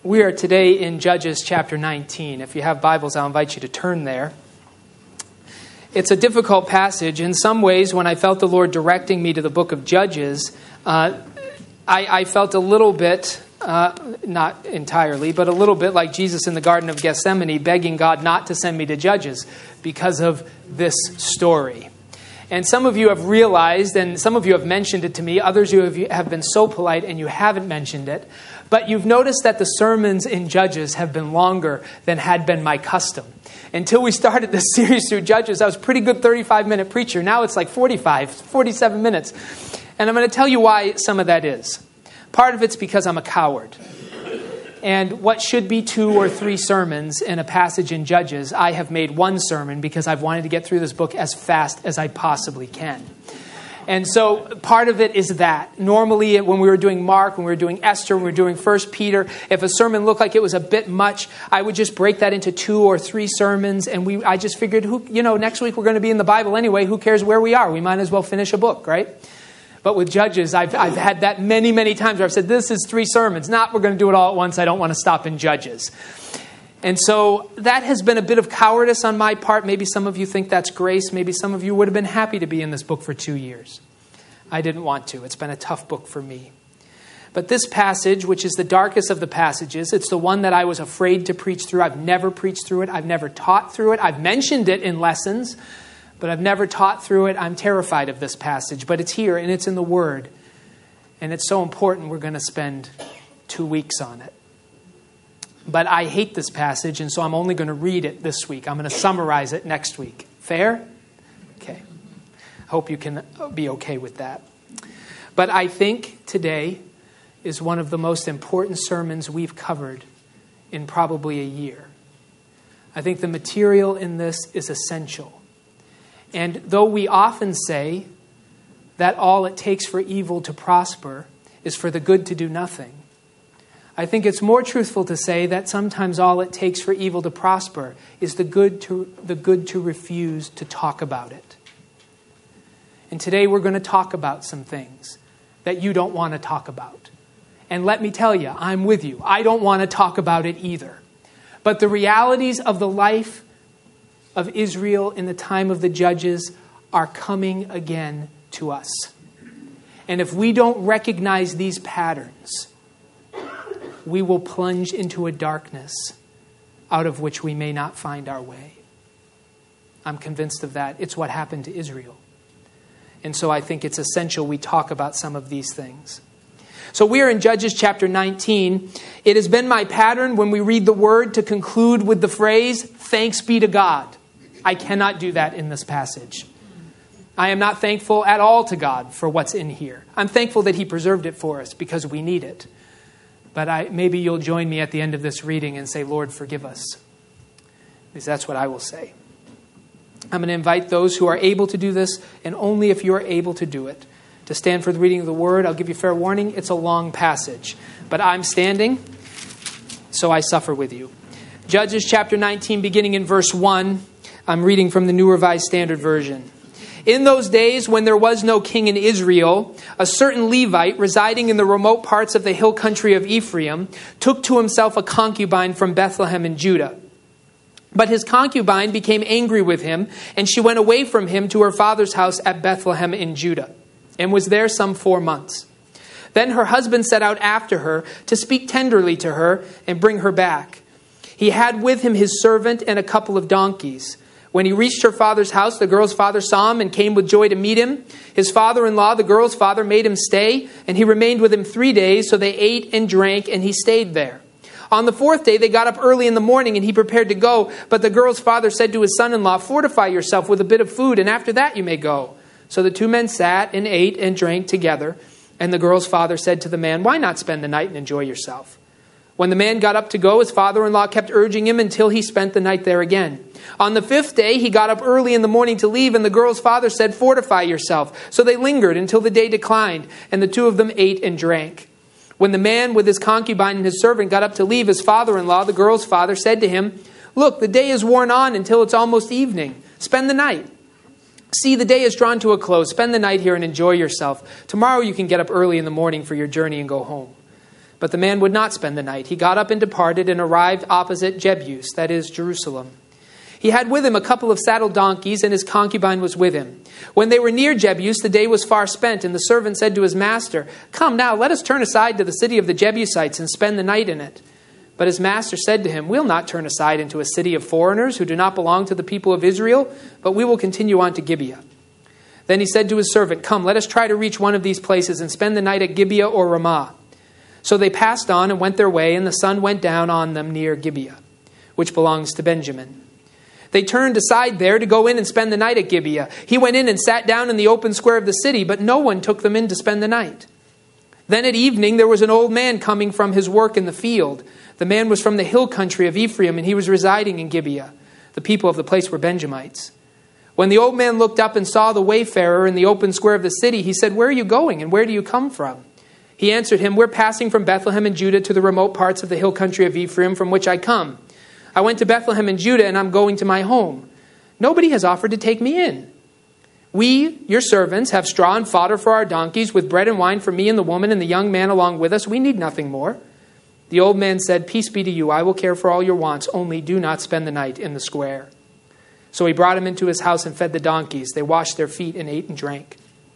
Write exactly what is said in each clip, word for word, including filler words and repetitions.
We are today in Judges chapter nineteen. If you have Bibles, I'll invite you to turn there. It's a difficult passage. In some ways, when I felt the Lord directing me to the book of Judges, uh, I, I felt a little bit, uh, not entirely, but a little bit like Jesus in the Garden of Gethsemane, begging God not to send me to Judges because of this story. And some of you have realized, and some of you have mentioned it to me, others you have, have been so polite and you haven't mentioned it, but you've noticed that the sermons in Judges have been longer than had been my custom. Until we started this series through Judges, I was a pretty good thirty-five minute preacher. Now it's like forty-five, forty-seven minutes. And I'm going to tell you why some of that is. Part of it's because I'm a coward. And what should be two or three sermons in a passage in Judges, I have made one sermon because I've wanted to get through this book as fast as I possibly can. And so part of it is that. Normally, when we were doing Mark, when we were doing Esther, when we were doing First Peter, if a sermon looked like it was a bit much, I would just break that into two or three sermons. And we, I just figured, who, you know, next week we're going to be in the Bible anyway. Who cares where we are? We might as well finish a book, right? But with Judges, I've, I've had that many, many times where I've said, this is three sermons. Not, we're going to do it all at once. I don't want to stop in Judges. And so that has been a bit of cowardice on my part. Maybe some of you think that's grace. Maybe some of you would have been happy to be in this book for two years. I didn't want to. It's been a tough book for me. But this passage, which is the darkest of the passages, it's the one that I was afraid to preach through. I've never preached through it. I've never taught through it. I've mentioned it in lessons, but I've never taught through it. I'm terrified of this passage, but it's here and it's in the Word. And it's so important we're going to spend two weeks on it. But I hate this passage, and so I'm only going to read it this week. I'm going to summarize it next week. Fair? Okay. Hope you can be okay with that. But I think today is one of the most important sermons we've covered in probably a year. I think the material in this is essential. And though we often say that all it takes for evil to prosper is for the good to do nothing, I think it's more truthful to say that sometimes all it takes for evil to prosper is the good to, the good to refuse to talk about it. And today we're going to talk about some things that you don't want to talk about. And let me tell you, I'm with you. I don't want to talk about it either. But the realities of the life of Israel in the time of the Judges are coming again to us. And if we don't recognize these patterns, we will plunge into a darkness out of which we may not find our way. I'm convinced of that. It's what happened to Israel. And so I think it's essential we talk about some of these things. So we are in Judges chapter nineteen. It has been my pattern when we read the word to conclude with the phrase, thanks be to God. I cannot do that in this passage. I am not thankful at all to God for what's in here. I'm thankful that He preserved it for us because we need it. But I, maybe you'll join me at the end of this reading and say, Lord, forgive us. Because that's what I will say. I'm going to invite those who are able to do this, and only if you are able to do it, to stand for the reading of the word. I'll give you fair warning. It's a long passage. But I'm standing, so I suffer with you. Judges chapter nineteen, beginning in verse one. I'm reading from the New Revised Standard Version. In those days when there was no king in Israel, a certain Levite residing in the remote parts of the hill country of Ephraim took to himself a concubine from Bethlehem in Judah. But his concubine became angry with him, and she went away from him to her father's house at Bethlehem in Judah, and was there some four months. Then her husband set out after her to speak tenderly to her and bring her back. He had with him his servant and a couple of donkeys. When he reached her father's house, the girl's father saw him and came with joy to meet him. His father-in-law, the girl's father, made him stay, and he remained with him three days, so they ate and drank, and he stayed there. On the fourth day, they got up early in the morning, and he prepared to go. But the girl's father said to his son-in-law, fortify yourself with a bit of food, and after that you may go. So the two men sat and ate and drank together. And the girl's father said to the man, why not spend the night and enjoy yourself? When the man got up to go, his father-in-law kept urging him until he spent the night there again. On the fifth day, he got up early in the morning to leave, and the girl's father said, fortify yourself. So they lingered until the day declined, and the two of them ate and drank. When the man with his concubine and his servant got up to leave, his father-in-law, the girl's father, said to him, look, the day is worn on until it's almost evening. Spend the night. See, the day is drawn to a close. Spend the night here and enjoy yourself. Tomorrow you can get up early in the morning for your journey and go home. But the man would not spend the night. He got up and departed and arrived opposite Jebus, that is, Jerusalem. He had with him a couple of saddled donkeys, and his concubine was with him. When they were near Jebus, the day was far spent, and the servant said to his master, "Come now, let us turn aside to the city of the Jebusites and spend the night in it." But his master said to him, "We'll not turn aside into a city of foreigners who do not belong to the people of Israel, but we will continue on to Gibeah." Then he said to his servant, "Come, let us try to reach one of these places and spend the night at Gibeah or Ramah." So they passed on and went their way, and the sun went down on them near Gibeah, which belongs to Benjamin. They turned aside there to go in and spend the night at Gibeah. He went in and sat down in the open square of the city, but no one took them in to spend the night. Then at evening there was an old man coming from his work in the field. The man was from the hill country of Ephraim, and he was residing in Gibeah. The people of the place were Benjamites. When the old man looked up and saw the wayfarer in the open square of the city, he said, "Where are you going, and where do you come from?" He answered him, "We're passing from Bethlehem in Judah to the remote parts of the hill country of Ephraim, from which I come. I went to Bethlehem in Judah, and I'm going to my home. Nobody has offered to take me in. We, your servants, have straw and fodder for our donkeys, with bread and wine for me and the woman and the young man along with us. We need nothing more." The old man said, "Peace be to you. I will care for all your wants. Only do not spend the night in the square." So he brought him into his house and fed the donkeys. They washed their feet and ate and drank.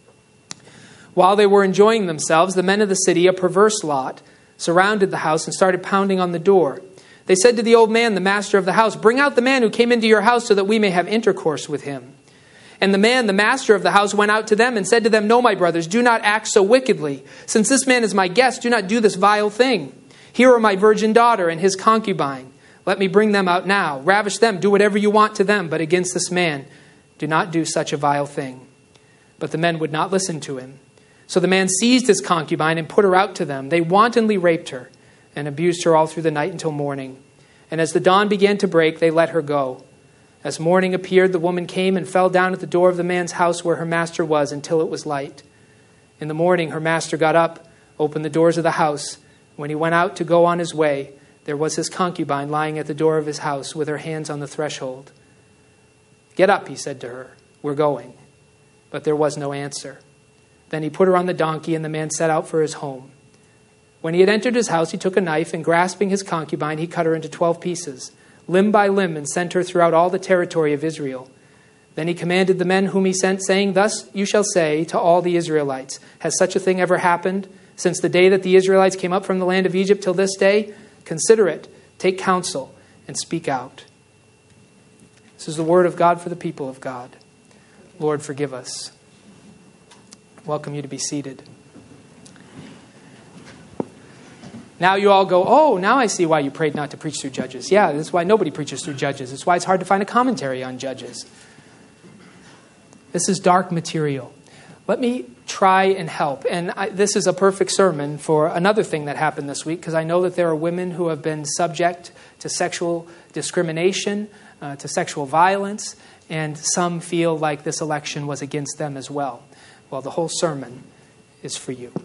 While they were enjoying themselves, the men of the city, a perverse lot, surrounded the house and started pounding on the door. They said to the old man, the master of the house, "Bring out the man who came into your house so that we may have intercourse with him." And the man, the master of the house, went out to them and said to them, "No, my brothers, do not act so wickedly. Since this man is my guest, do not do this vile thing. Here are my virgin daughter and his concubine. Let me bring them out now. Ravish them, do whatever you want to them, but against this man, do not do such a vile thing." But the men would not listen to him. So the man seized his concubine and put her out to them. They wantonly raped her and abused her all through the night until morning. And as the dawn began to break, they let her go. As morning appeared, the woman came and fell down at the door of the man's house where her master was until it was light. In the morning, her master got up, opened the doors of the house. When he went out to go on his way, there was his concubine lying at the door of his house with her hands on the threshold. "Get up," he said to her. "We're going." But there was no answer. Then he put her on the donkey, and the man set out for his home. When he had entered his house, he took a knife, and grasping his concubine, he cut her into twelve pieces, limb by limb, and sent her throughout all the territory of Israel. Then he commanded the men whom he sent, saying, "Thus you shall say to all the Israelites, has such a thing ever happened? Since the day that the Israelites came up from the land of Egypt till this day, consider it, take counsel, and speak out." This is the word of God for the people of God. Lord, forgive us. Welcome you to be seated. Now you all go, "Oh, now I see why you prayed not to preach through Judges." Yeah, that's why nobody preaches through Judges. It's why it's hard to find a commentary on Judges. This is dark material. Let me try and help. And I, this is a perfect sermon for another thing that happened this week, because I know that there are women who have been subject to sexual discrimination, uh, to sexual violence, and some feel like this election was against them as well. Well, the whole sermon is for you.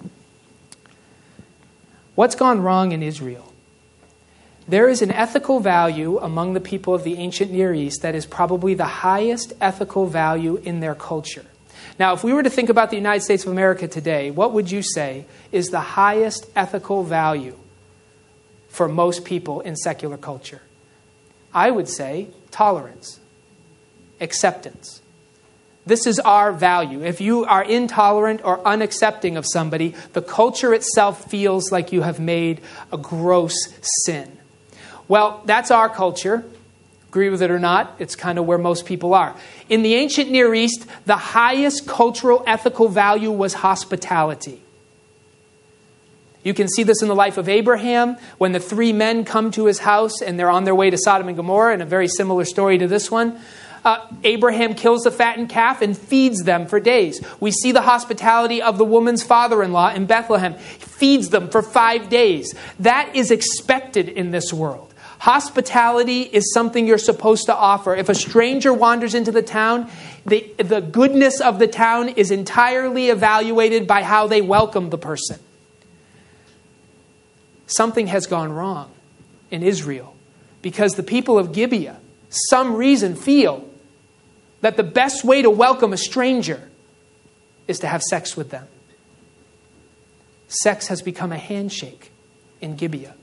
What's gone wrong in Israel? There is an ethical value among the people of the ancient Near East that is probably the highest ethical value in their culture. Now, if we were to think about the United States of America today, what would you say is the highest ethical value for most people in secular culture? I would say tolerance, acceptance. This is our value. If you are intolerant or unaccepting of somebody, the culture itself feels like you have made a gross sin. Well, that's our culture. Agree with it or not, it's kind of where most people are. In the ancient Near East, the highest cultural ethical value was hospitality. You can see this in the life of Abraham, when the three men come to his house and they're on their way to Sodom and Gomorrah, and a very similar story to this one. Uh, Abraham kills the fattened calf and feeds them for days. We see the hospitality of the woman's father-in-law in Bethlehem. He feeds them for five days. That is expected in this world. Hospitality is something you're supposed to offer. If a stranger wanders into the town, the, the goodness of the town is entirely evaluated by how they welcome the person. Something has gone wrong in Israel because the people of Gibeah, some reason, feel that the best way to welcome a stranger is to have sex with them. Sex has become a handshake. in Gibeah.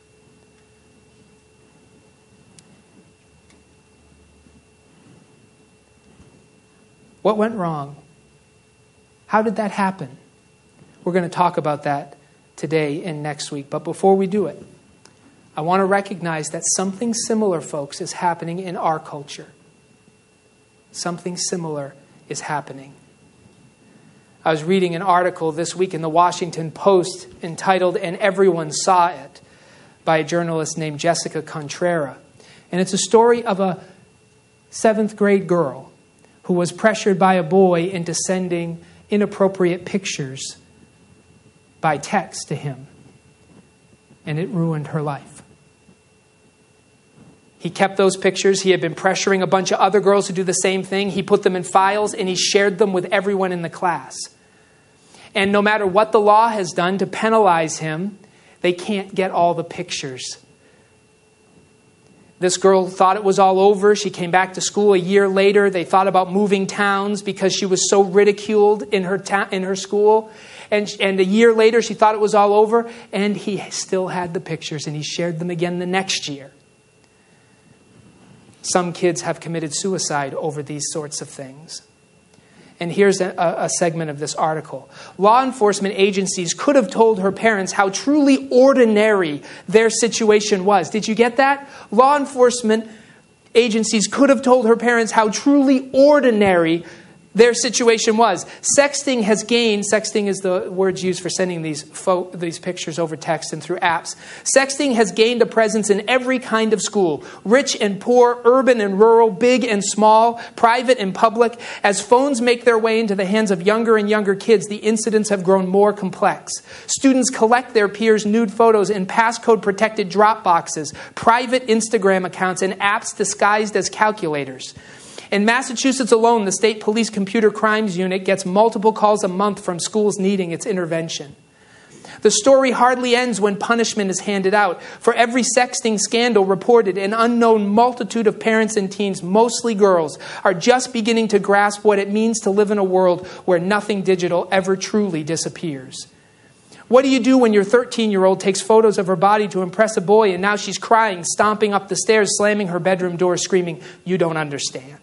What went wrong? How did that happen? We're going to talk about that today and next week. But before we do it, I want to recognize that something similar, folks, is happening in our culture. Something similar is happening. I was reading an article this week in the Washington Post entitled "And Everyone Saw It" by a journalist named Jessica Contrera. And it's a story of a seventh grade girl who was pressured by a boy into sending inappropriate pictures by text to him. And it ruined her life. He kept those pictures. He had been pressuring a bunch of other girls to do the same thing. He put them in files and he shared them with everyone in the class. And no matter what the law has done to penalize him, they can't get all the pictures. This girl thought it was all over. She came back to school a year later. They thought about moving towns because she was so ridiculed in her ta- in her school. And, and a year later, she thought it was all over. And he still had the pictures, and he shared them again the next year. Some kids have committed suicide over these sorts of things. And here's a, a segment of this article. Law enforcement agencies could have told her parents how truly ordinary their situation was. Did you get that? Law enforcement agencies could have told her parents how truly ordinary their situation was. Sexting has gained, sexting is the words used for sending these fo- these pictures over text and through apps. Sexting has gained a presence in every kind of school, rich and poor, urban and rural, big and small, private and public. As phones make their way into the hands of younger and younger kids, the incidents have grown more complex. Students collect their peers' nude photos in passcode-protected drop boxes, private Instagram accounts, and apps disguised as calculators. In Massachusetts alone, the state police computer crimes unit gets multiple calls a month from schools needing its intervention. The story hardly ends when punishment is handed out. For every sexting scandal reported, an unknown multitude of parents and teens, mostly girls, are just beginning to grasp what it means to live in a world where nothing digital ever truly disappears. What do you do when your thirteen-year-old takes photos of her body to impress a boy, and now she's crying, stomping up the stairs, slamming her bedroom door, screaming, "You don't understand"?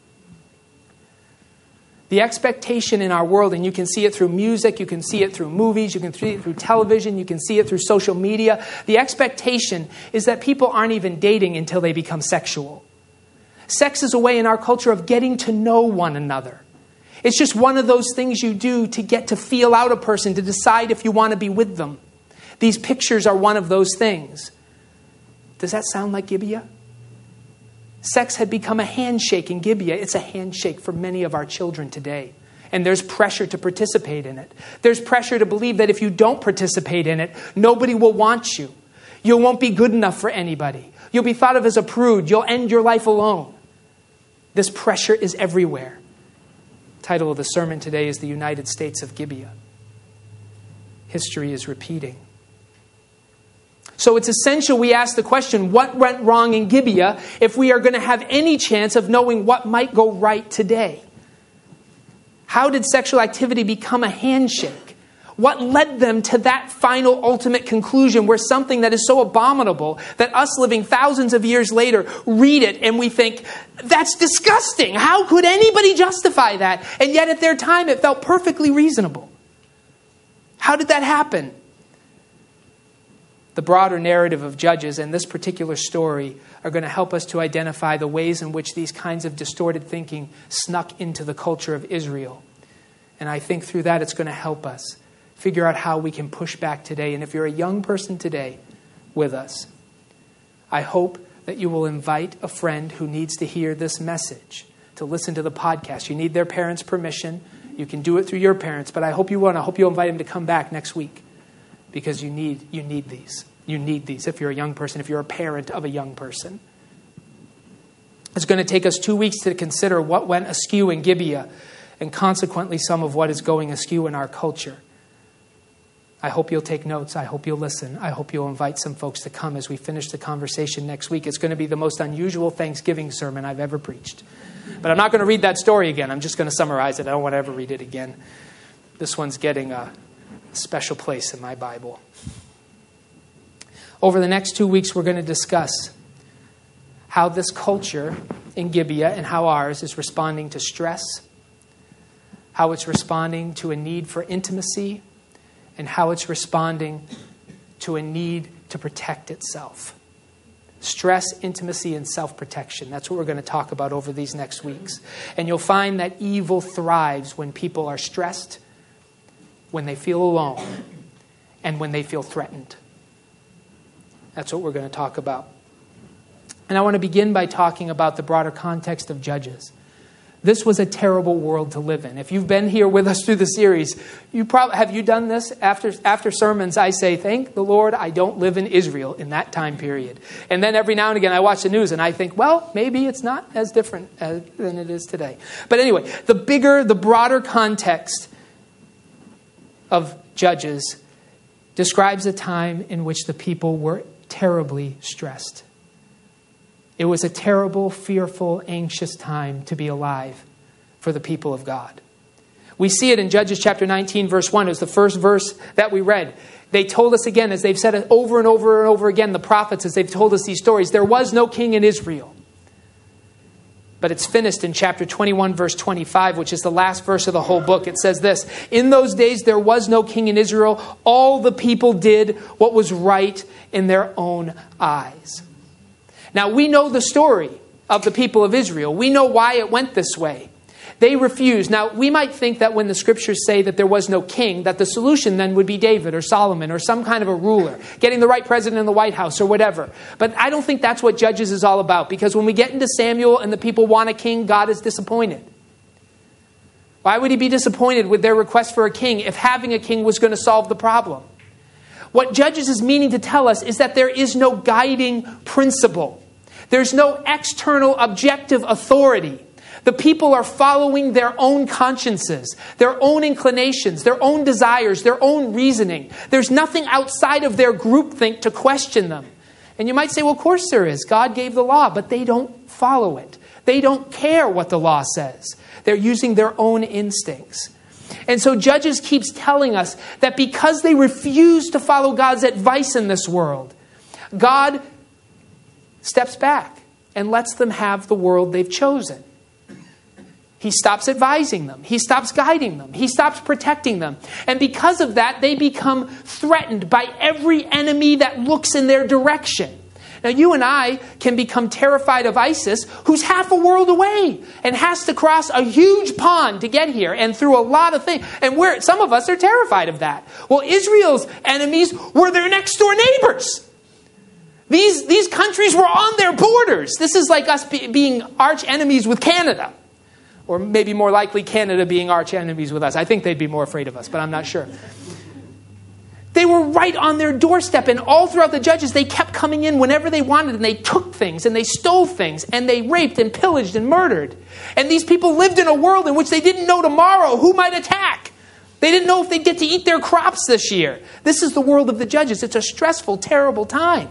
The expectation in our world, and you can see it through music, you can see it through movies, you can see it through television, you can see it through social media. The expectation is that people aren't even dating until they become sexual. Sex is a way in our culture of getting to know one another. It's just one of those things you do to get to feel out a person, to decide if you want to be with them. These pictures are one of those things. Does that sound like Gibeah? Sex had become a handshake in Gibeah. It's a handshake for many of our children today. And there's pressure to participate in it. There's pressure to believe that if you don't participate in it, nobody will want you. You won't be good enough for anybody. You'll be thought of as a prude. You'll end your life alone. This pressure is everywhere. The title of the sermon today is The United States of Gibeah. History is repeating. So it's essential we ask the question, what went wrong in Gibeah, if we are going to have any chance of knowing what might go right today? How did sexual activity become a handshake? What led them to that final ultimate conclusion where something that is so abominable that us living thousands of years later read it and we think, that's disgusting. How could anybody justify that? And yet at their time it felt perfectly reasonable. How did that happen? The broader narrative of Judges and this particular story are going to help us to identify the ways in which these kinds of distorted thinking snuck into the culture of Israel. And I think through that it's going to help us figure out how we can push back today. And if you're a young person today with us, I hope that you will invite a friend who needs to hear this message to listen to the podcast. You need their parents' permission. You can do it through your parents, but I hope you want. I hope you'll invite them to come back next week. Because you need you need these. You need these if you're a young person, if you're a parent of a young person. It's going to take us two weeks to consider what went askew in Gibeah and consequently some of what is going askew in our culture. I hope you'll take notes. I hope you'll listen. I hope you'll invite some folks to come as we finish the conversation next week. It's going to be the most unusual Thanksgiving sermon I've ever preached. But I'm not going to read that story again. I'm just going to summarize it. I don't want to ever read it again. This one's getting a special place in my Bible. Over the next two weeks, we're going to discuss how this culture in Gibeah and how ours is responding to stress, how it's responding to a need for intimacy, and how it's responding to a need to protect itself. Stress, intimacy, and self-protection. That's what we're going to talk about over these next weeks. And you'll find that evil thrives when people are stressed, when they feel alone, and when they feel threatened. That's what we're going to talk about. And I want to begin by talking about the broader context of Judges. This was a terrible world to live in. If you've been here with us through the series, you probably have you done this? After after sermons, I say, thank the Lord I don't live in Israel in that time period. And then every now and again, I watch the news and I think, well, maybe it's not as different as, than it is today. But anyway, the bigger, the broader context of Judges describes a time in which the people were terribly stressed. It was a terrible, fearful, anxious time to be alive for the people of God. We see it in Judges chapter nineteen, verse one. It was the first verse that we read. They told us again, as they've said it over and over and over again, the prophets, as they've told us these stories, there was no king in Israel. But it's finished in chapter twenty-one, verse twenty-five, which is the last verse of the whole book. It says this: in those days there was no king in Israel. All the people did what was right in their own eyes. Now, we know the story of the people of Israel. We know why it went this way. They refused. Now, we might think that when the scriptures say that there was no king, that the solution then would be David or Solomon or some kind of a ruler, getting the right president in the White House or whatever. But I don't think that's what Judges is all about, because when we get into Samuel and the people want a king, God is disappointed. Why would he be disappointed with their request for a king if having a king was going to solve the problem? What Judges is meaning to tell us is that there is no guiding principle. There's no external objective authority. The people are following their own consciences, their own inclinations, their own desires, their own reasoning. There's nothing outside of their groupthink to question them. And you might say, well, of course there is. God gave the law, but they don't follow it. They don't care what the law says. They're using their own instincts. And so Judges keeps telling us that because they refuse to follow God's advice in this world, God steps back and lets them have the world they've chosen. He stops advising them. He stops guiding them. He stops protecting them. And because of that, they become threatened by every enemy that looks in their direction. Now, you and I can become terrified of ISIS, who's half a world away and has to cross a huge pond to get here and through a lot of things. And we're, some of us are terrified of that. Well, Israel's enemies were their next door neighbors. These, these countries were on their borders. This is like us be, being arch enemies with Canada. Or maybe more likely Canada being arch enemies with us. I think they'd be more afraid of us, but I'm not sure. They were right on their doorstep, and all throughout the Judges, they kept coming in whenever they wanted, and they took things, and they stole things, and they raped and pillaged and murdered. And these people lived in a world in which they didn't know tomorrow who might attack. They didn't know if they'd get to eat their crops this year. This is the world of the Judges. It's a stressful, terrible time.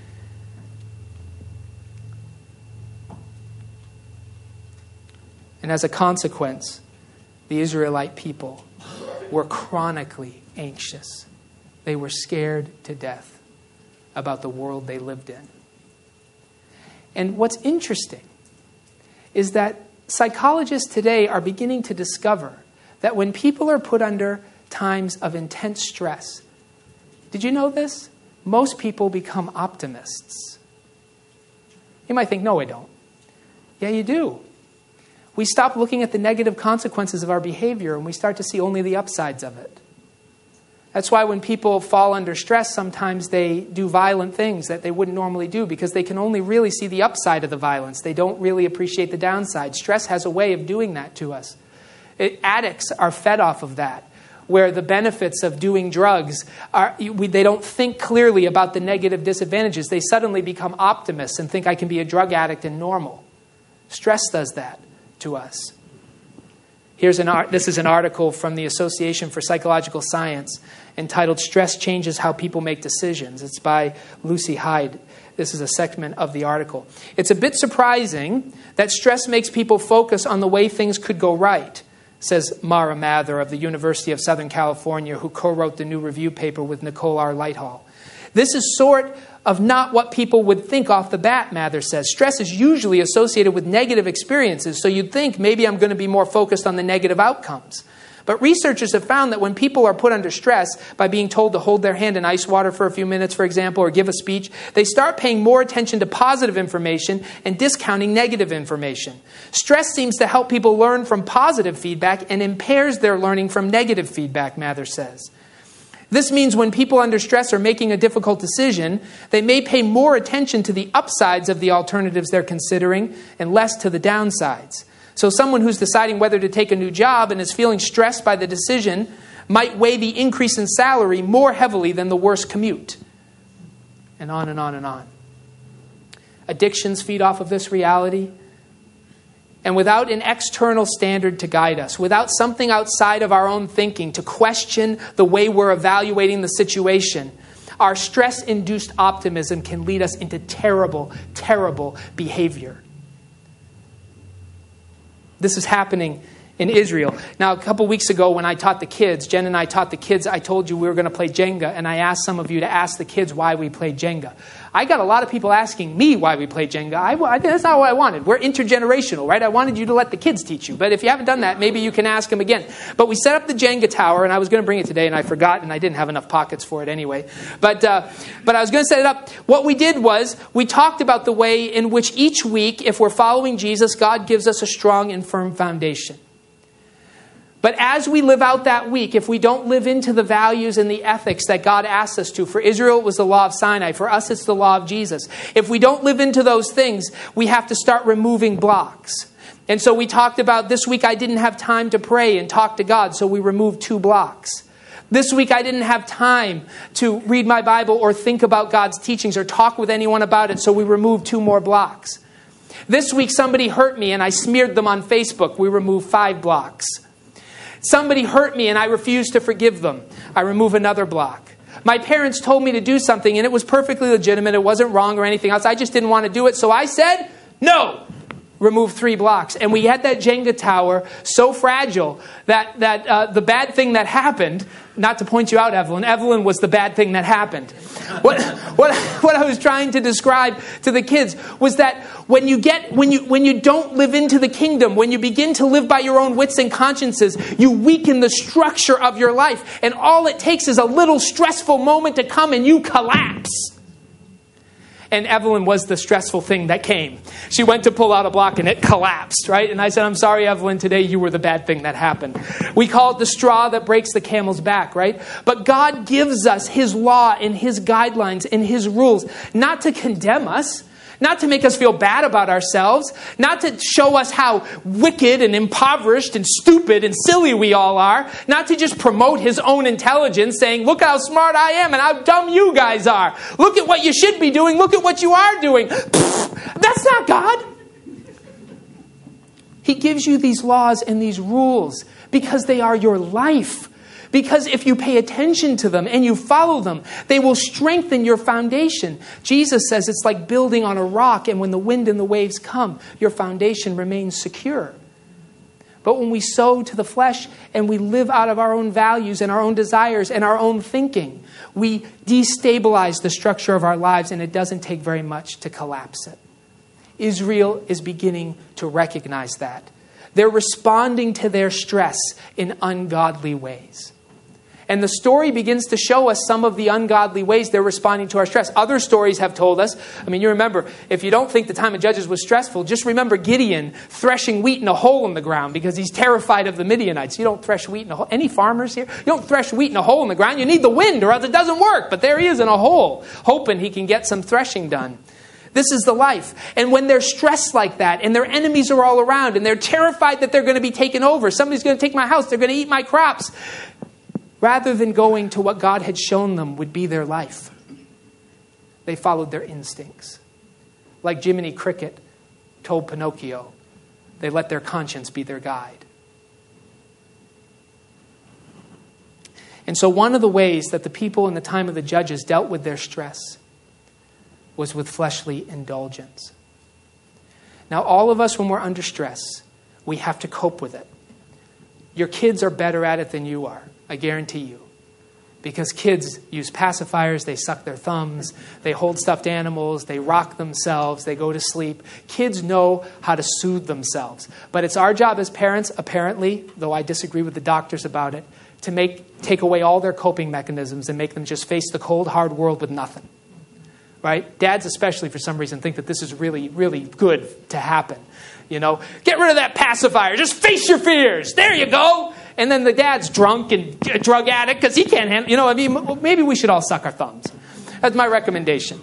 And as a consequence, the Israelite people were chronically anxious. They were scared to death about the world they lived in. And what's interesting is that psychologists today are beginning to discover that when people are put under times of intense stress, did you know this? Most people become optimists. You might think, no, I don't. Yeah, you do. We stop looking at the negative consequences of our behavior and we start to see only the upsides of it. That's why when people fall under stress, sometimes they do violent things that they wouldn't normally do because they can only really see the upside of the violence. They don't really appreciate the downside. Stress has a way of doing that to us. It, addicts are fed off of that, where the benefits of doing drugs, are we, they don't think clearly about the negative disadvantages. They suddenly become optimists and think I can be a drug addict and normal. Stress does that to us. Here's an art. This is an article from the Association for Psychological Science entitled "Stress Changes How People Make Decisions." It's by Lucy Hyde. This is a segment of the article. It's a bit surprising that stress makes people focus on the way things could go right, says Mara Mather of the University of Southern California, who co-wrote the new review paper with Nicole R. Lighthall. This is sort of not what people would think off the bat, Mather says. Stress is usually associated with negative experiences, so you'd think maybe I'm going to be more focused on the negative outcomes. But researchers have found that when people are put under stress by being told to hold their hand in ice water for a few minutes, for example, or give a speech, they start paying more attention to positive information and discounting negative information. Stress seems to help people learn from positive feedback and impairs their learning from negative feedback, Mather says. This means when people under stress are making a difficult decision, they may pay more attention to the upsides of the alternatives they're considering and less to the downsides. So someone who's deciding whether to take a new job and is feeling stressed by the decision might weigh the increase in salary more heavily than the worst commute. And on and on and on. Addictions feed off of this reality. And without an external standard to guide us, without something outside of our own thinking to question the way we're evaluating the situation, our stress-induced optimism can lead us into terrible, terrible behavior. This is happening in Israel. Now, a couple weeks ago when I taught the kids, Jen and I taught the kids, I told you we were going to play Jenga, and I asked some of you to ask the kids why we played Jenga. I got a lot of people asking me why we played Jenga. I, I, that's not what I wanted. We're intergenerational, right? I wanted you to let the kids teach you. But if you haven't done that, maybe you can ask them again. But we set up the Jenga tower, and I was going to bring it today, and I forgot, and I didn't have enough pockets for it anyway. But, uh, but I was going to set it up. What we did was we talked about the way in which each week, if we're following Jesus, God gives us a strong and firm foundation. But as we live out that week, if we don't live into the values and the ethics that God asks us to, for Israel it was the law of Sinai, for us it's the law of Jesus. If we don't live into those things, we have to start removing blocks. And so we talked about this week I didn't have time to pray and talk to God, so we removed two blocks. This week I didn't have time to read my Bible or think about God's teachings or talk with anyone about it, so we removed two more blocks. This week somebody hurt me and I smeared them on Facebook. We removed five blocks. Somebody hurt me and I refused to forgive them. I remove another block. My parents told me to do something and it was perfectly legitimate. It wasn't wrong or anything else. I just didn't want to do it. So I said, no. Remove three blocks. And we had that Jenga tower so fragile that, that uh, the bad thing that happened, not to point you out, Evelyn, Evelyn was the bad thing that happened. What, what, what I was trying to describe to the kids was that when you get, when you, when you don't live into the kingdom, when you begin to live by your own wits and consciences, you weaken the structure of your life. And all it takes is a little stressful moment to come and you collapse. And Evelyn was the stressful thing that came. She went to pull out a block and it collapsed, right? And I said, I'm sorry, Evelyn, today you were the bad thing that happened. We call it the straw that breaks the camel's back, right? But God gives us His law and His guidelines and His rules, not to condemn us, not to make us feel bad about ourselves, not to show us how wicked and impoverished and stupid and silly we all are, not to just promote His own intelligence, saying, look how smart I am and how dumb you guys are. Look at what you should be doing. Look at what you are doing. Pfft, that's not God. He gives you these laws and these rules because they are your life. Because if you pay attention to them and you follow them, they will strengthen your foundation. Jesus says it's like building on a rock, and when the wind and the waves come, your foundation remains secure. But when we sow to the flesh and we live out of our own values and our own desires and our own thinking, we destabilize the structure of our lives, and it doesn't take very much to collapse it. Israel is beginning to recognize that. They're responding to their stress in ungodly ways. And the story begins to show us some of the ungodly ways they're responding to our stress. Other stories have told us, I mean, you remember, if you don't think the time of Judges was stressful, just remember Gideon threshing wheat in a hole in the ground because he's terrified of the Midianites. You don't thresh wheat in a hole. Any farmers here? You don't thresh wheat in a hole in the ground. You need the wind or else it doesn't work. But there he is in a hole, hoping he can get some threshing done. This is the life. And when they're stressed like that and their enemies are all around and they're terrified that they're going to be taken over, somebody's going to take my house, they're going to eat my crops, rather than going to what God had shown them would be their life, they followed their instincts. Like Jiminy Cricket told Pinocchio, they let their conscience be their guide. And so one of the ways that the people in the time of the Judges dealt with their stress was with fleshly indulgence. Now, all of us, when we're under stress, we have to cope with it. Your kids are better at it than you are, I guarantee you. Because kids use pacifiers, they suck their thumbs, they hold stuffed animals, they rock themselves, they go to sleep. Kids know how to soothe themselves. But it's our job as parents, apparently, though I disagree with the doctors about it, to make take away all their coping mechanisms and make them just face the cold, hard world with nothing. Right? Dads especially, for some reason, think that this is really, really good to happen. You know, get rid of that pacifier. Just face your fears. There you go. And then the dad's drunk and a drug addict because he can't handle, you know, I mean, maybe we should all suck our thumbs. That's my recommendation.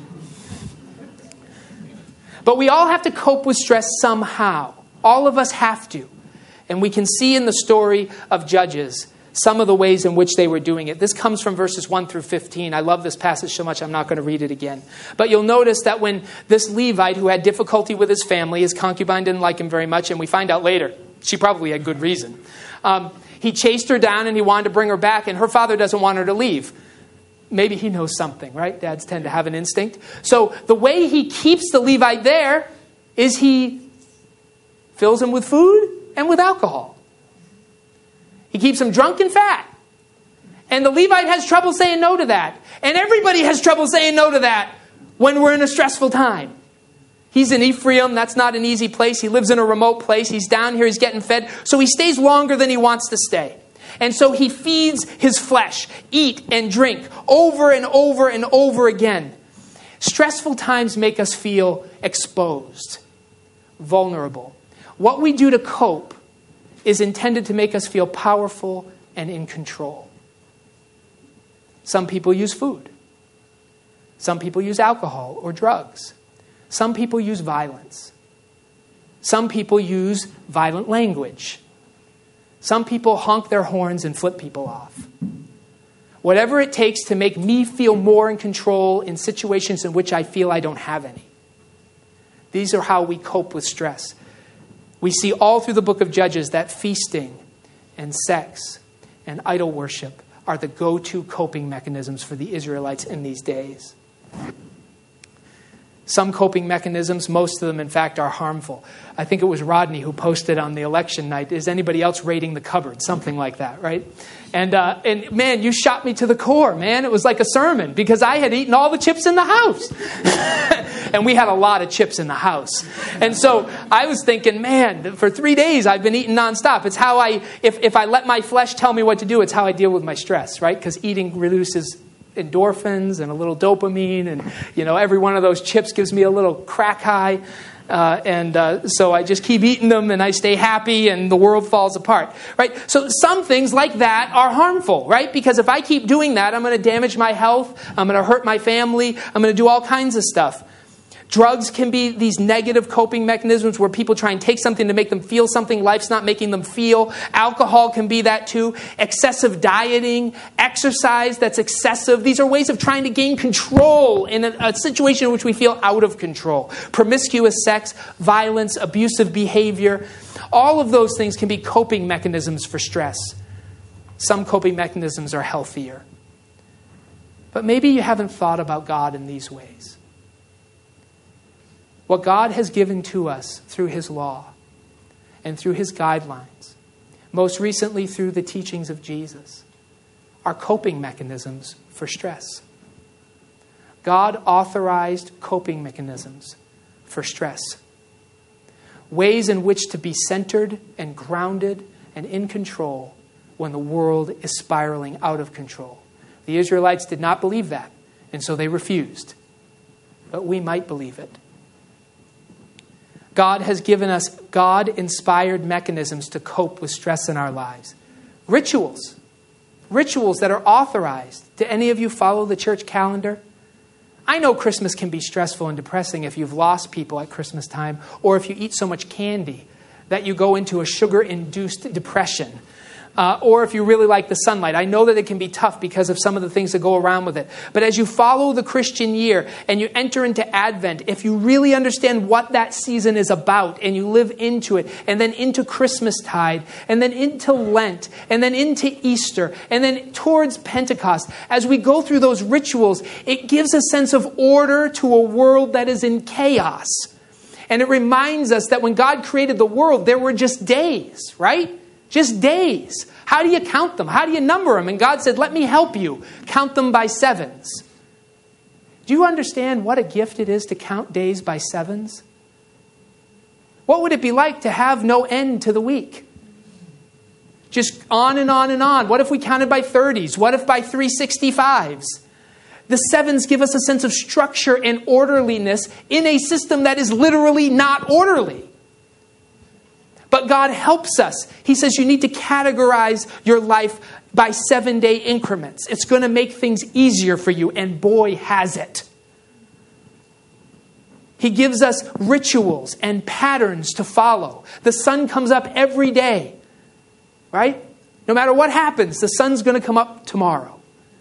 But we all have to cope with stress somehow. All of us have to. And we can see in the story of Judges some of the ways in which they were doing it. This comes from verses one through fifteen. I love this passage so much I'm not going to read it again. But you'll notice that when this Levite who had difficulty with his family, his concubine didn't like him very much, and we find out later, she probably had good reason. Um, he chased her down and he wanted to bring her back, and her father doesn't want her to leave. Maybe he knows something, right? Dads tend to have an instinct. So the way he keeps the Levite there is he fills him with food and with alcohol. He keeps him drunk and fat. And the Levite has trouble saying no to that. And everybody has trouble saying no to that when we're in a stressful time. He's in Ephraim. That's not an easy place. He lives in a remote place. He's down here. He's getting fed. So he stays longer than he wants to stay. And so he feeds his flesh, eat and drink over and over and over again. Stressful times make us feel exposed, vulnerable. What we do to cope is intended to make us feel powerful and in control. Some people use food. Some people use alcohol or drugs. Some people use violence. Some people use violent language. Some people honk their horns and flip people off. Whatever it takes to make me feel more in control in situations in which I feel I don't have any. These are how we cope with stress. We see all through the book of Judges that feasting and sex and idol worship are the go-to coping mechanisms for the Israelites in these days. Some coping mechanisms, most of them, in fact, are harmful. I think it was Rodney who posted on the election night, is anybody else raiding the cupboard? Something like that, right? And, uh, and man, you shot me to the core, man. It was like a sermon because I had eaten all the chips in the house. And we had a lot of chips in the house. And so I was thinking, man, for three days I've been eating nonstop. It's how I, if, if I let my flesh tell me what to do, it's how I deal with my stress, right? Because eating reduces endorphins and a little dopamine, and you know, every one of those chips gives me a little crack high, uh, and uh, so I just keep eating them and I stay happy and the world falls apart, right? So some things like that are harmful, right? Because if I keep doing that, I'm going to damage my health, I'm going to hurt my family, I'm going to do all kinds of stuff. Drugs can be these negative coping mechanisms where people try and take something to make them feel something life's not making them feel. Alcohol can be that too. Excessive dieting, exercise that's excessive. These are ways of trying to gain control in a, a situation in which we feel out of control. Promiscuous sex, violence, abusive behavior. All of those things can be coping mechanisms for stress. Some coping mechanisms are healthier. But maybe you haven't thought about God in these ways. What God has given to us through His law and through His guidelines, most recently through the teachings of Jesus, are coping mechanisms for stress. God authorized coping mechanisms for stress. Ways in which to be centered and grounded and in control when the world is spiraling out of control. The Israelites did not believe that, and so they refused. But we might believe it. God has given us God-inspired mechanisms to cope with stress in our lives. Rituals. Rituals that are authorized. Do any of you follow the church calendar? I know Christmas can be stressful and depressing if you've lost people at Christmas time, or if you eat so much candy that you go into a sugar-induced depression. Uh, or if you really like the sunlight. I know that it can be tough because of some of the things that go around with it. But as you follow the Christian year and you enter into Advent, if you really understand what that season is about and you live into it, and then into Christmastide, and then into Lent, and then into Easter, and then towards Pentecost, as we go through those rituals, it gives a sense of order to a world that is in chaos. And it reminds us that when God created the world, there were just days, right? Just days. How do you count them? How do you number them? And God said, let me help you. Count them by sevens. Do you understand what a gift it is to count days by sevens? What would it be like to have no end to the week? Just on and on and on. What if we counted by thirties? What if by three sixty-fives? The sevens give us a sense of structure and orderliness in a system that is literally not orderly. But God helps us. He says you need to categorize your life by seven-day increments. It's going to make things easier for you, and boy, has it. He gives us rituals and patterns to follow. The sun comes up every day, right? No matter what happens, the sun's going to come up tomorrow.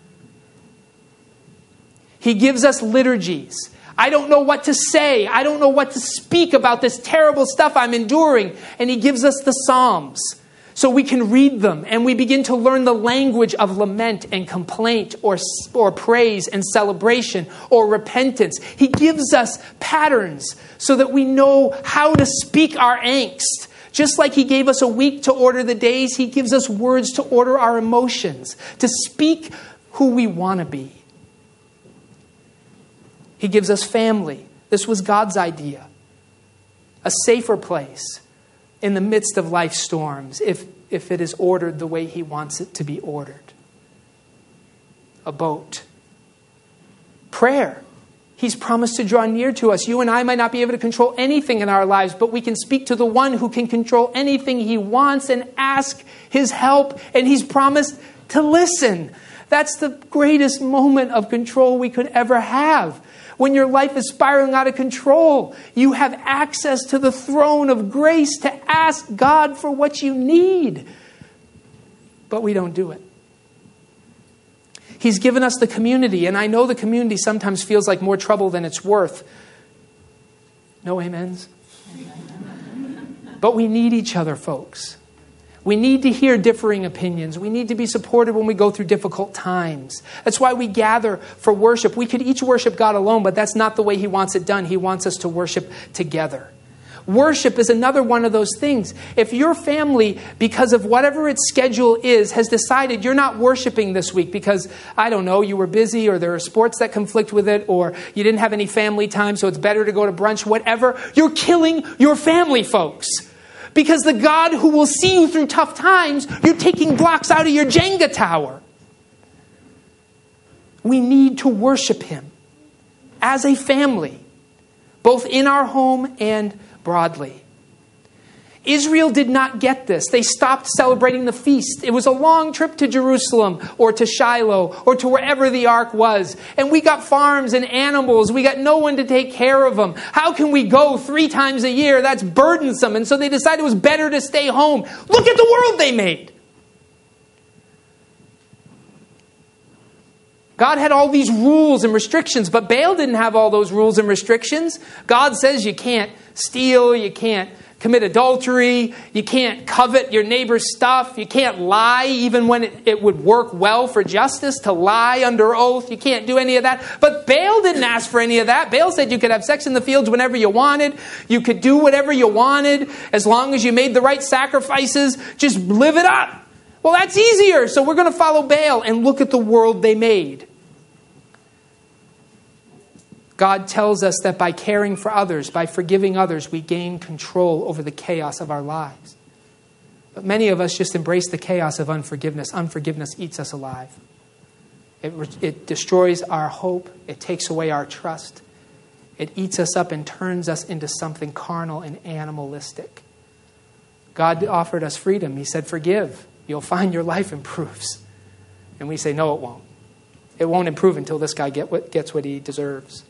He gives us liturgies. I don't know what to say. I don't know what to speak about this terrible stuff I'm enduring. And he gives us the Psalms so we can read them and we begin to learn the language of lament and complaint or, or praise and celebration or repentance. He gives us patterns so that we know how to speak our angst. Just like he gave us a week to order the days, he gives us words to order our emotions, to speak who we want to be. He gives us family. This was God's idea. A safer place in the midst of life's storms if, if it is ordered the way he wants it to be ordered. A boat. Prayer. He's promised to draw near to us. You and I might not be able to control anything in our lives, but we can speak to the one who can control anything he wants and ask his help. And he's promised to listen. That's the greatest moment of control we could ever have. When your life is spiraling out of control, you have access to the throne of grace to ask God for what you need. But we don't do it. He's given us the community, and I know the community sometimes feels like more trouble than it's worth. No amens? But we need each other, folks. We need to hear differing opinions. We need to be supported when we go through difficult times. That's why we gather for worship. We could each worship God alone, but that's not the way he wants it done. He wants us to worship together. Worship is another one of those things. If your family, because of whatever its schedule is, has decided you're not worshiping this week because, I don't know, you were busy or there are sports that conflict with it or you didn't have any family time, so it's better to go to brunch, whatever, you're killing your family, folks. Because the God who will see you through tough times, you're taking blocks out of your Jenga tower. We need to worship him as a family, both in our home and broadly. Israel did not get this. They stopped celebrating the feast. It was a long trip to Jerusalem or to Shiloh or to wherever the ark was. And we got farms and animals. We got no one to take care of them. How can we go three times a year? That's burdensome. And so they decided it was better to stay home. Look at the world they made. God had all these rules and restrictions, but Baal didn't have all those rules and restrictions. God says you can't steal, you can't commit adultery, you can't covet your neighbor's stuff, you can't lie even when it, it would work well for justice to lie under oath. You can't do any of that. But Baal didn't ask for any of that. Baal said you could have sex in the fields whenever you wanted. You could do whatever you wanted as long as you made the right sacrifices. Just live it up. Well, that's easier, so we're going to follow Baal. And look at the world they made. God tells us that by caring for others, by forgiving others, we gain control over the chaos of our lives. But many of us just embrace the chaos of unforgiveness. Unforgiveness eats us alive. It, it destroys our hope. It takes away our trust. It eats us up and turns us into something carnal and animalistic. God offered us freedom. He said, forgive. You'll find your life improves. And we say, no, it won't. It won't improve until this guy get what, gets what he deserves.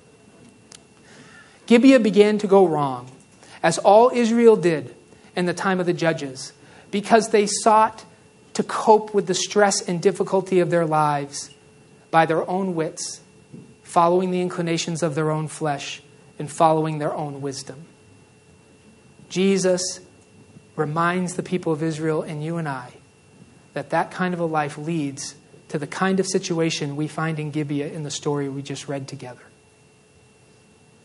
Gibeah began to go wrong, as all Israel did in the time of the judges, because they sought to cope with the stress and difficulty of their lives by their own wits, following the inclinations of their own flesh, and following their own wisdom. Jesus reminds the people of Israel and you and I that that kind of a life leads to the kind of situation we find in Gibeah in the story we just read together.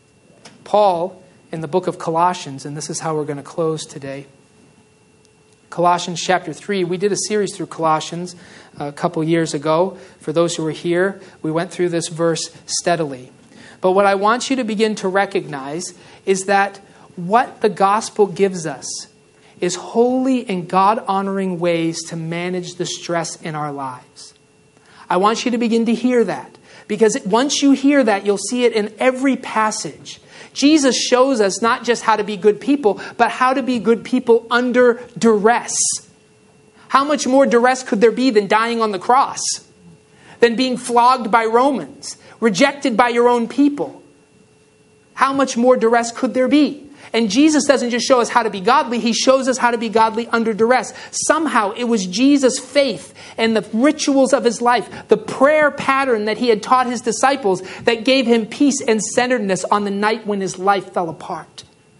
Paul, in the book of Colossians, and this is how we're going to close today. Colossians chapter three. We did a series through Colossians a couple years ago. For those who were here, we went through this verse steadily. But what I want you to begin to recognize is that what the gospel gives us is holy and God-honoring ways to manage the stress in our lives. I want you to begin to hear that, because once you hear that, you'll see it in every passage. Jesus shows us not just how to be good people, but how to be good people under duress. How much more duress could there be than dying on the cross? Than being flogged by Romans, rejected by your own people? How much more duress could there be? And Jesus doesn't just show us how to be godly, he shows us how to be godly under duress. Somehow it was Jesus' faith and the rituals of his life, the prayer pattern that he had taught his disciples, that gave him peace and centeredness on the night when his life fell apart.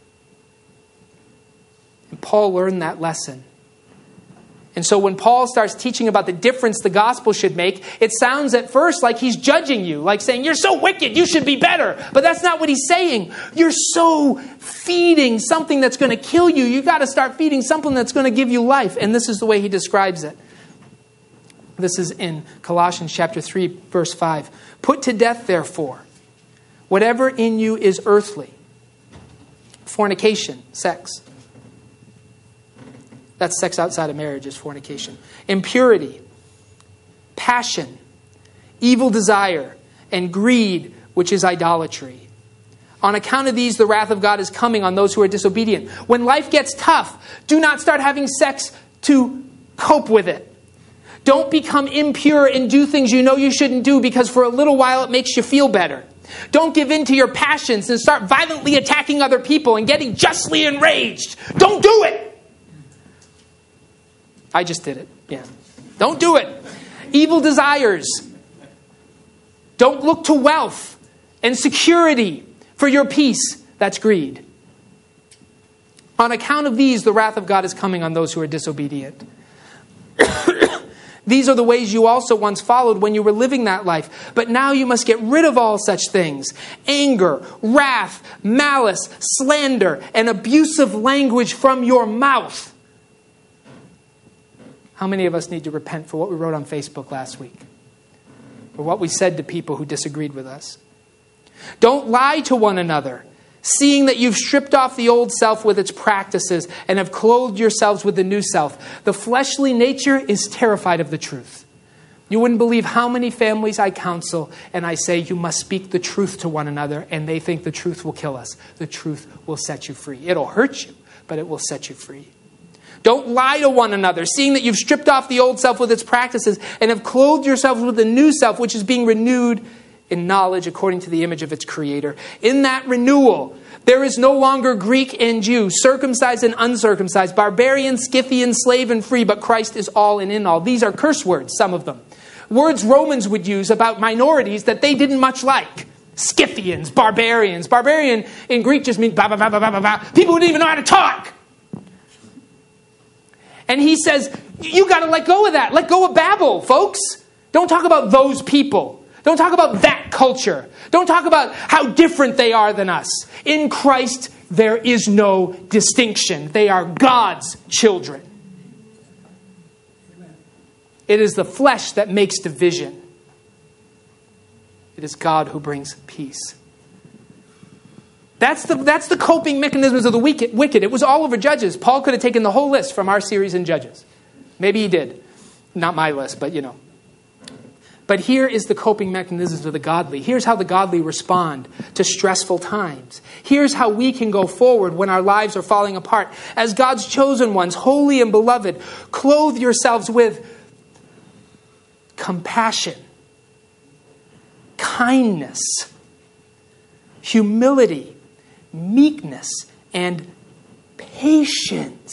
And Paul learned that lesson. And so when Paul starts teaching about the difference the gospel should make, it sounds at first like he's judging you, like saying, you're so wicked, you should be better. But that's not what he's saying. You're so feeding something that's going to kill you. You got to start feeding something that's going to give you life. And this is the way he describes it. This is in Colossians chapter three, verse five. Put to death, therefore, whatever in you is earthly. Fornication, sex. That's sex outside of marriage, is fornication. Impurity, passion, evil desire, and greed, which is idolatry. On account of these, the wrath of God is coming on those who are disobedient. When life gets tough, do not start having sex to cope with it. Don't become impure and do things you know you shouldn't do because for a little while it makes you feel better. Don't give in to your passions and start violently attacking other people and getting justly enraged. Don't do it. I just did it. Yeah. Don't do it. Evil desires. Don't look to wealth and security for your peace. That's greed. On account of these, the wrath of God is coming on those who are disobedient. These are the ways you also once followed when you were living that life. But now you must get rid of all such things. Anger, wrath, malice, slander, and abusive language from your mouth. How many of us need to repent for what we wrote on Facebook last week? Or what we said to people who disagreed with us? Don't lie to one another, seeing that you've stripped off the old self with its practices and have clothed yourselves with the new self. The fleshly nature is terrified of the truth. You wouldn't believe how many families I counsel and I say you must speak the truth to one another, and they think the truth will kill us. The truth will set you free. It'll hurt you, but it will set you free. Don't lie to one another, seeing that you've stripped off the old self with its practices and have clothed yourselves with the new self, which is being renewed in knowledge according to the image of its creator. In that renewal, there is no longer Greek and Jew, circumcised and uncircumcised, barbarian, Scythian, slave and free, but Christ is all and in all. These are curse words, some of them. Words Romans would use about minorities that they didn't much like. Scythians, barbarians. Barbarian in Greek just means bah, bah, bah, bah, bah, bah. People who didn't even know how to talk. And he says, you got to let go of that. Let go of Babel, folks. Don't talk about those people. Don't talk about that culture. Don't talk about how different they are than us. In Christ, there is no distinction. They are God's children. It is the flesh that makes division. It is God who brings peace. That's the, that's the coping mechanisms of the wicked. It was all over Judges. Paul could have taken the whole list from our series in Judges. Maybe he did. Not my list, but you know. But here is the coping mechanisms of the godly. Here's how the godly respond to stressful times. Here's how we can go forward when our lives are falling apart. As God's chosen ones, holy and beloved, clothe yourselves with compassion, kindness, humility, meekness, and patience.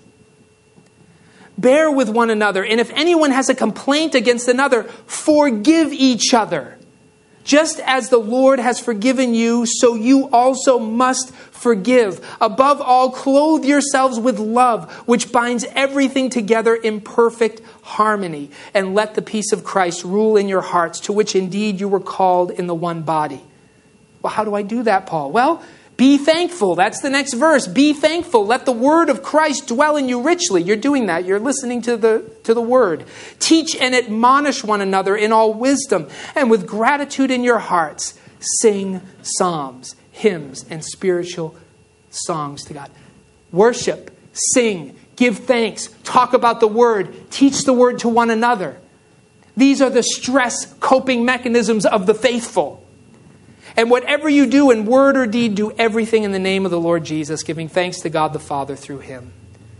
Bear with one another, and if anyone has a complaint against another, forgive each other. Just as the Lord has forgiven you, so you also must forgive. Above all, clothe yourselves with love, which binds everything together in perfect harmony. And let the peace of Christ rule in your hearts, to which indeed you were called in the one body. Well, how do I do that, Paul? Well, Be thankful. That's the next verse. Be thankful. Let the word of Christ dwell in you richly. You're doing that. You're listening to the, to the word. Teach and admonish one another in all wisdom, and with gratitude in your hearts, sing psalms, hymns, and spiritual songs to God. Worship, sing, give thanks, talk about the word, teach the word to one another. These are the stress coping mechanisms of the faithful. And whatever you do in word or deed, do everything in the name of the Lord Jesus, giving thanks to God the Father through him.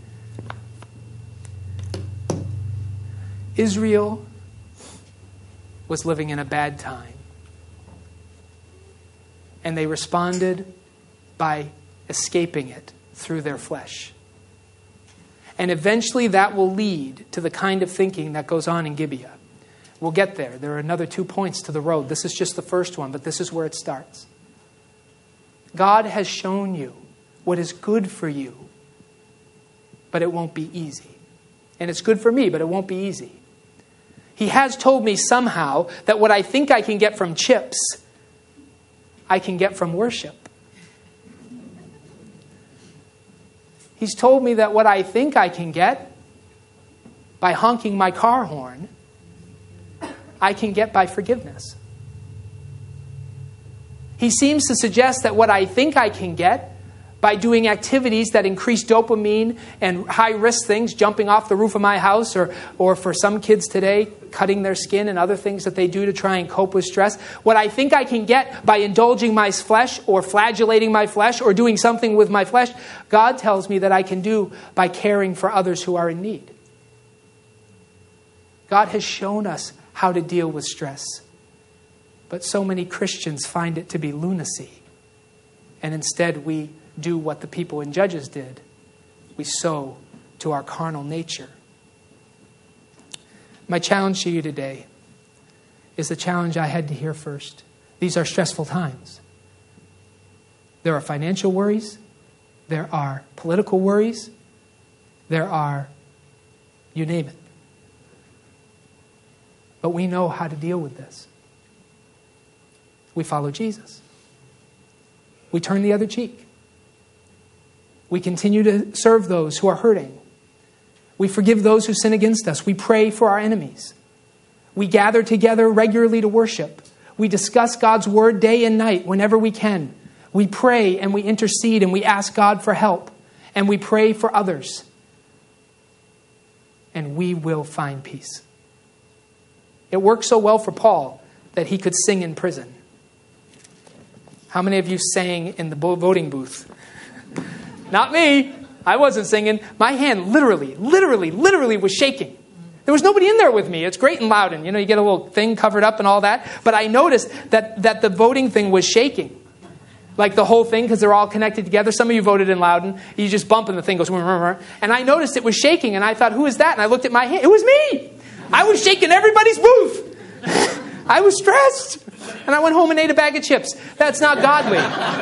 Israel was living in a bad time. And they responded by escaping it through their flesh. And eventually that will lead to the kind of thinking that goes on in Gibeah. We'll get there. There are another two points to the road. This is just the first one, but this is where it starts. God has shown you what is good for you, but it won't be easy. And it's good for me, but it won't be easy. He has told me somehow that what I think I can get from chips, I can get from worship. He's told me that what I think I can get by honking my car horn, I can get by forgiveness. He seems to suggest that what I think I can get by doing activities that increase dopamine and high-risk things, jumping off the roof of my house, or, or for some kids today, cutting their skin and other things that they do to try and cope with stress. What I think I can get by indulging my flesh or flagellating my flesh or doing something with my flesh, God tells me that I can do by caring for others who are in need. God has shown us how to deal with stress. But so many Christians find it to be lunacy. And instead we do what the people in Judges did. We sow to our carnal nature. My challenge to you today is the challenge I had to hear first. These are stressful times. There are financial worries. There are political worries. There are, you name it. But we know how to deal with this. We follow Jesus. We turn the other cheek. We continue to serve those who are hurting. We forgive those who sin against us. We pray for our enemies. We gather together regularly to worship. We discuss God's word day and night whenever we can. We pray and we intercede and we ask God for help. And we pray for others. And we will find peace. It worked so well for Paul that he could sing in prison. How many of you sang in the voting booth? Not me. I wasn't singing. My hand literally, literally, literally was shaking. There was nobody in there with me. It's great in Loudon. You know, you get a little thing covered up and all that. But I noticed that, that the voting thing was shaking. Like the whole thing, because they're all connected together. Some of you voted in Loudon. You just bump and the thing goes, and I noticed it was shaking. And I thought, who is that? And I looked at my hand. It was me. I was shaking everybody's booth. I was stressed. And I went home and ate a bag of chips. That's not godly.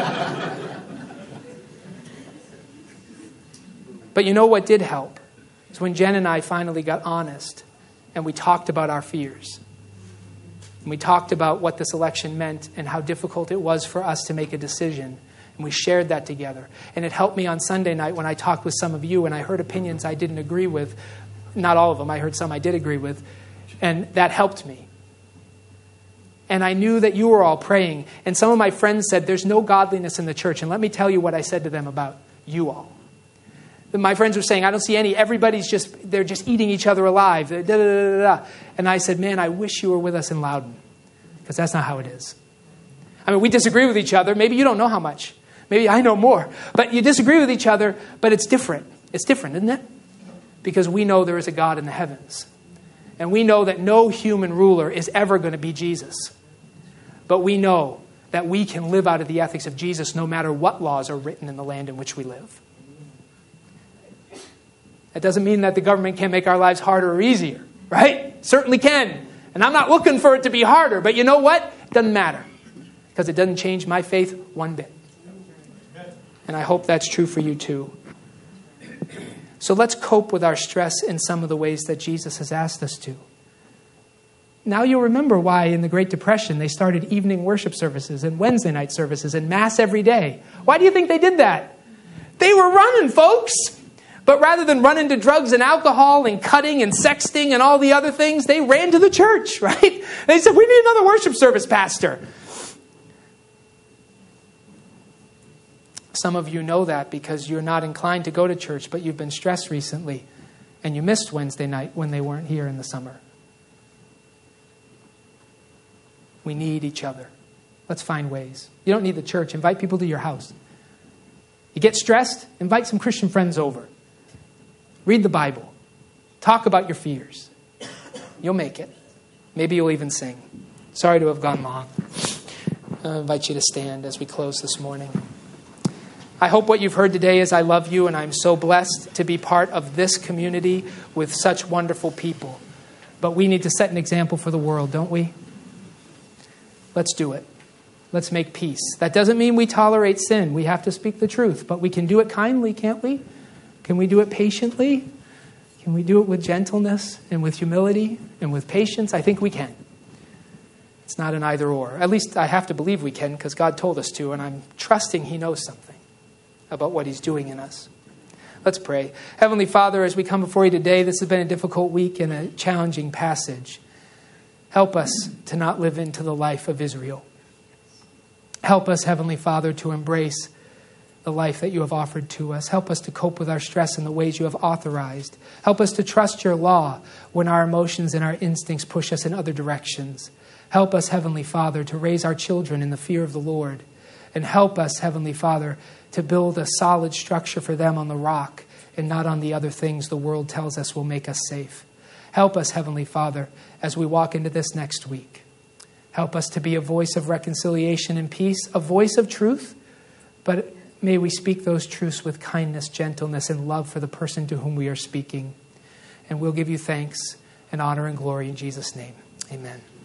But you know what did help? Is when Jen and I finally got honest and we talked about our fears. And we talked about what this election meant and how difficult it was for us to make a decision. And we shared that together. And it helped me on Sunday night when I talked with some of you and I heard opinions I didn't agree with. Not all of them. I heard some I did agree with. And that helped me. And I knew that you were all praying. And some of my friends said, there's no godliness in the church. And let me tell you what I said to them about you all. My friends were saying, I don't see any. Everybody's just, they're just eating each other alive. Da, da, da, da, da. And I said, man, I wish you were with us in Loudon. Because that's not how it is. I mean, we disagree with each other. Maybe you don't know how much. Maybe I know more. But you disagree with each other, but it's different. It's different, isn't it? Because we know there is a God in the heavens. And we know that no human ruler is ever going to be Jesus. But we know that we can live out of the ethics of Jesus no matter what laws are written in the land in which we live. That doesn't mean that the government can't make our lives harder or easier, right? Certainly can. And I'm not looking for it to be harder. But you know what? It doesn't matter. Because it doesn't change my faith one bit. And I hope that's true for you too. So let's cope with our stress in some of the ways that Jesus has asked us to. Now you'll remember why in the Great Depression they started evening worship services and Wednesday night services and Mass every day. Why? Why do you think they did that? They were running, folks. But rather than run into drugs and alcohol and cutting and sexting and all the other things, they ran to the church, right? They said, we need another worship service, Pastor. Some of you know that because you're not inclined to go to church, but you've been stressed recently and you missed Wednesday night when they weren't here in the summer. We need each other. Let's find ways. You don't need the church. Invite people to your house. You get stressed? Invite some Christian friends over. Read the Bible. Talk about your fears. You'll make it. Maybe you'll even sing. Sorry to have gone long. I invite you to stand as we close this morning. I hope what you've heard today is I love you, and I'm so blessed to be part of this community with such wonderful people. But we need to set an example for the world, don't we? Let's do it. Let's make peace. That doesn't mean we tolerate sin. We have to speak the truth, but we can do it kindly, can't we? Can we do it patiently? Can we do it with gentleness and with humility and with patience? I think we can. It's not an either or. At least I have to believe we can because God told us to, and I'm trusting He knows something about what He's doing in us. Let's pray. Heavenly Father, as we come before you today, this has been a difficult week and a challenging passage. Help us to not live into the life of Israel. Help us, Heavenly Father, to embrace the life that you have offered to us. Help us to cope with our stress in the ways you have authorized. Help us to trust your law when our emotions and our instincts push us in other directions. Help us, Heavenly Father, to raise our children in the fear of the Lord. And help us, Heavenly Father, to build a solid structure for them on the rock and not on the other things the world tells us will make us safe. Help us, Heavenly Father, as we walk into this next week. Help us to be a voice of reconciliation and peace, a voice of truth, but may we speak those truths with kindness, gentleness, and love for the person to whom we are speaking. And we'll give you thanks and honor and glory in Jesus' name. Amen.